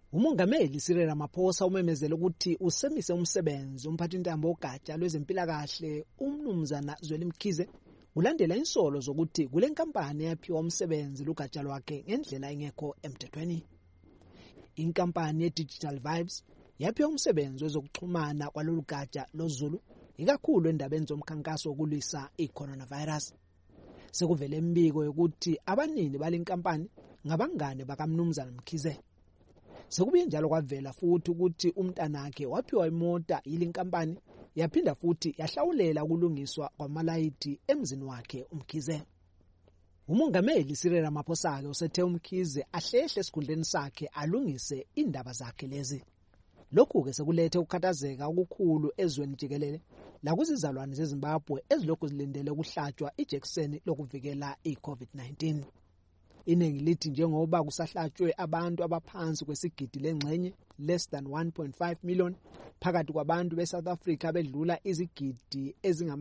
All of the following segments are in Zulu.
Umongameli Cyril Ramaphosa umemezele ukuthi usemise umsebenzi umphathintambo wogatsha lwezempilakahle umnumzana Zweli Mkhize ulandela insolo zokuthi kule nkampani yaphiwa umsebenzi lugatsha lwakhe ngendlela engekho emthethweni. Inkampani ye-Digital Vibes yaphiwa umsebenzi wezokuxhumana kwalolu gatsha loZulu ikakhulu endabeni zomkhankaso wokulwisa i-coronavirus. Sekuvele imbiko yokuthi abanini balenkampani ngabangane bakamnumzana Mkhize. Sekubuye njalo kwavela futhi ukuthi umntanakhe waphiwa imota yile nkampani yaphinda futhi yahlawulela ukulungiswa kwamalayiti emzini wakhe uMkhize. Umongameli Cyril Ramaphosa-ke usethe uMkhize ahlehle esikhundleni sakhe alungise indaba zakhe lezi. Lokhu-ke sekulethe ukukhathazeka okukhulu ezweni jikelele lakuzizalwane zeZimbabwe ezilokhu zilindele ukuhlatshwa ijekiseni lokuvikela i-COVID-19. Iningi lithi njengoba kusahlatshwe abantu abaphansi kwesigidi lengxenye less than 1.5 million phakathi kwabantu beSouth Africa bedlula izigidi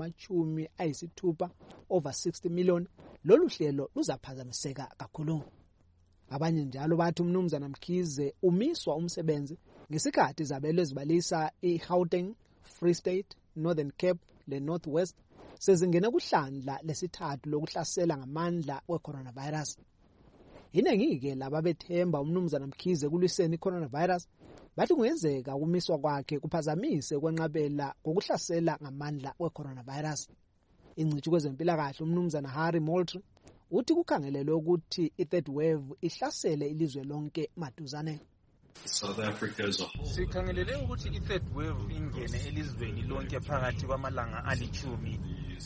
ezingama-60 over 60 million, lolu hlelo luzaphazamiseka kakhulu. Abanye njalo bathi umnumzana Mkhize umiswa umsebenzi ngesikhathi izabelo ezibalisa iGauteng, Free State, Northern Cape le North West sezingena kuhlandla lesithathu lokuhlasela ngamandla we-coronavirus. Iningi-ke laba bethemba umnumzana Mkhize kulwiseni i-coronavirus bathi kungenzeka ukumiswa kwakhe kuphazamise kwenqabela ngokuhlasela ngamandla we-coronavirus. Ingcitshi kwezempilakahle umnumzana Harry Moultrie uthi kukhangelelwe ukuthi i-third wave ihlasele ilizwe lonke maduzane. South Africa as a whole. Sikhangelele ukuthi i-third wave ingene elizweni lonke phakathi kwamalanga ali-10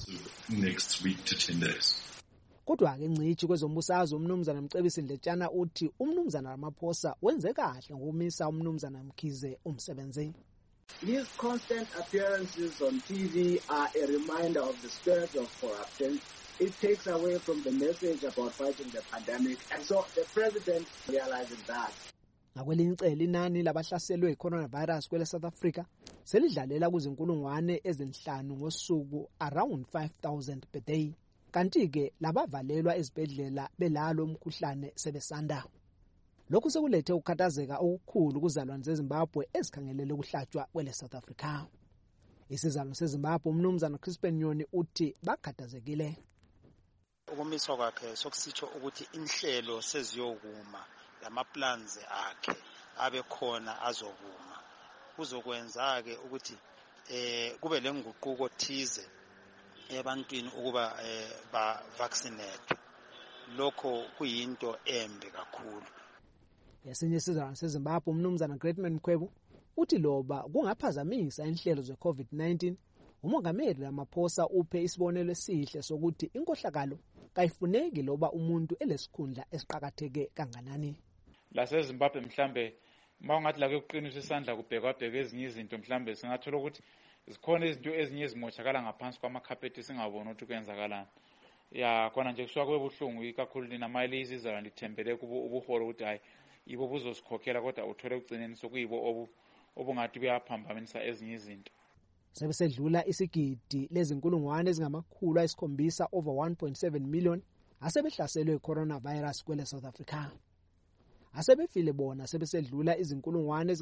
Next week to 10 days. Kodwa-ke ingcitshi kwezombusazwe umnumzana Mcebisi Ndletshana uthi umnumzana Ramaphosa wenze kahle ngokumisa umnumzana Mkhize umsebenzi. These constant appearances on TV are a reminder of the spirit of corruption. It takes away from the message about fighting the pandemic, and so the president realizes that. Ngakwelinye icele inani labahlaselwe i-coronavirus kwele South Africa selidlalela kuzinkulungwane ezinhlanu ngosuku, around 5,000 per day. Kanti-ke labavalelwa ezibhedlela belalo umkhuhlane sebesanda. Lokhu sekulethe ukukhathazeka okukhulu kuzalwane zeZimbabwe ezikhangelele ukuhlatshwa kwele South Africa. Isizalwane seZimbabwe umnumzana Crispin Nyoni uthi bakhathazekile. Ukumiswa kwakhe sokusitsho ukuthi inhlelo seziyokuma lama-plans akhe abe khona azokuma. Kuzokwenza-ke ukuthi kube lenguquko thize ebantwini ukuba ba-vaccinate. Lokho kuyinto embi kakhulu. Esinye isizalwane seZimbabwe umnumzana Greatman Mkhwebo uthi loba kungaphazamisa inhlelo ze-COVID-19, umongameli Ramaphosa uphe isibonelo esihle sokuthi inkohlakalo kayifuneki loba umuntu elesikhundla esiqhakatheke kanganani. LaseZimbabwe mhlambe mawungathi la kuqinisa isandla kubhekwa ezinye izinto mhlambe singathola ukuthi zikhona izinto ezinye ezimoshakala ngaphansi kwamakhaphethi singaboni ukuthi kwenzakalani. Ya khona nje kusuka kwebuhlungu ikakhulu lina mali izizalwane lithembele ubuholo ukuthi hayi ibo buzosikhokhela kodwa uthole ugcineni sokuyibo obungathi buyaphambanisa ezinye izinto. Sebesedlula isigidi lezinkulungwane ezingamakhulu ayisikhombisa over 1.7 million asebehlaselwe i-coronavirus kwele South Africa. Asebefile bona sebesedlula izinkulungwane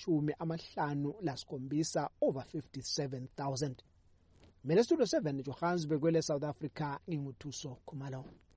ezingama-57 over 57,000. Studio 7 Johannesburg kwele South Africa nginguthuso Khumalo.